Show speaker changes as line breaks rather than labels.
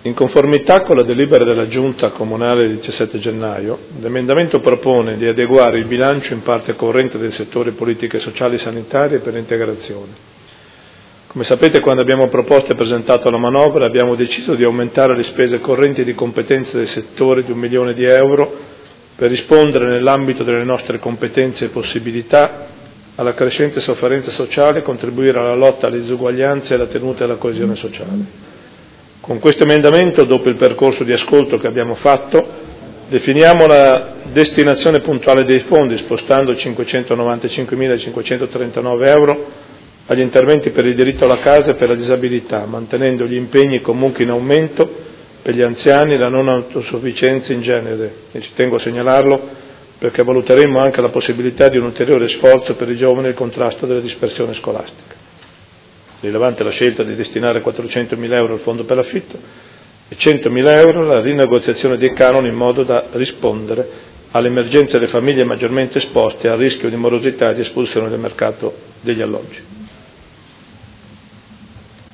In conformità con la delibera della Giunta Comunale del 17 gennaio, l'emendamento propone di adeguare il bilancio in parte corrente del settore politiche sociali e sanitarie per l'integrazione. Come sapete, quando abbiamo proposto e presentato la manovra, abbiamo deciso di aumentare le spese correnti di competenza del settore di 1 milione di euro per rispondere nell'ambito delle nostre competenze e possibilità alla crescente sofferenza sociale e contribuire alla lotta alle disuguaglianze e alla tenuta della coesione sociale. Con questo emendamento, dopo il percorso di ascolto che abbiamo fatto, definiamo la destinazione puntuale dei fondi, spostando 595.539 euro agli interventi per il diritto alla casa e per la disabilità, mantenendo gli impegni comunque in aumento per gli anziani e la non autosufficienza in genere, e ci tengo a segnalarlo perché valuteremo anche la possibilità di un ulteriore sforzo per i giovani nel contrasto della dispersione scolastica. Rilevante la scelta di destinare 400.000 euro al fondo per l'affitto e 100.000 euro alla rinegoziazione dei canoni in modo da rispondere alle emergenze delle famiglie maggiormente esposte al rischio di morosità e di espulsione dal mercato degli alloggi.